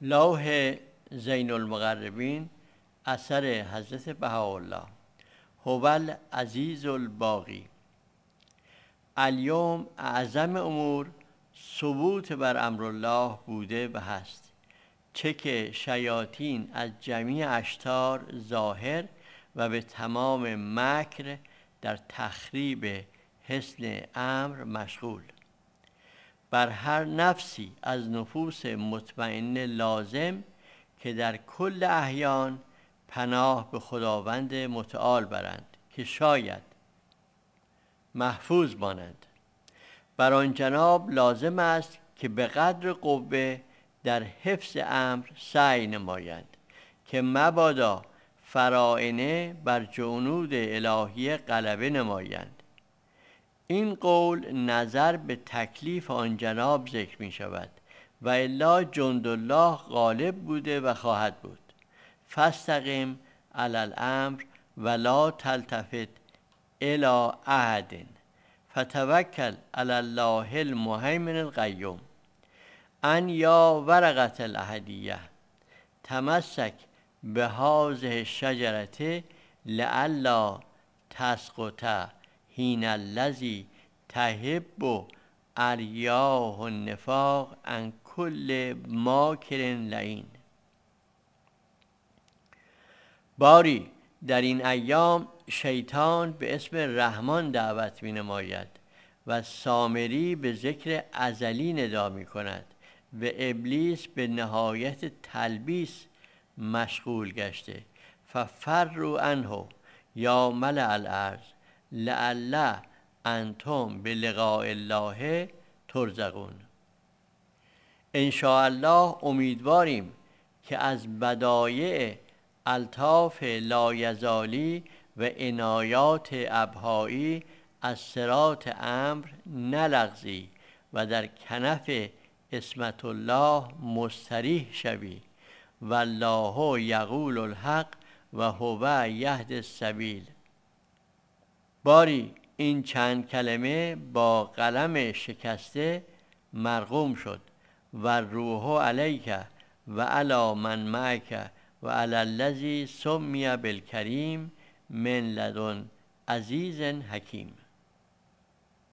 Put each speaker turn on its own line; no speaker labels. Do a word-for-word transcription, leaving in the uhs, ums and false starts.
لوح زین المقربین اثر حضرت بهاءالله. هو العزیز الباقی. الیوم اعظم امور ثبوت بر امرالله بوده و هست، چه که شیاطین از جمیع اشتار ظاهر و به تمام مکر در تخریب حسن امر مشغول. بر هر نفسی از نفوس مطمئنه لازم که در کل احیان پناه به خداوند متعال برند که شاید محفوظ مانند. بر آن جناب لازم است که به قدر قوه در حفظ امر سعی نمایند که مبادا فرائنه بر جنود الهیه غلبه نمایند. این قول نظر به تکلیف آن جناب ذکر می شود و الا جندالله غالب بوده و خواهد بود. فاستقم علی الامر ولا تلتفت الی احد فتوکل علی الله المهیمن القیوم. ان یا ورقة الاحدیه تمسک بهذه الشجرة لئلا تسقط حین الذی تحب اریاح النفاق عن کل ماکر لعین. باری در این ایام شیطان به اسم رحمان دعوت می نماید و سامری به ذکر ازلی ندا می کند و ابلیس به نهایت تلبیس مشغول گشته. ففروا عنه یا ملأ الارض لعل انتم بلقاء الله ترزقون. ان شاء الله امیدواریم که از بدایع الطاف لایزالی و عنایات ابهایی از صراط امر نلغزی و در کنف عصمت الله مستریح شوی. والله یقول الحق و هو یهدی السبیل. باری این چند کلمه با قلم شکسته مرقوم شد. و روح علیک و علی من معک و علی الذی سمی بالکریم من لدن عزیز حکیم.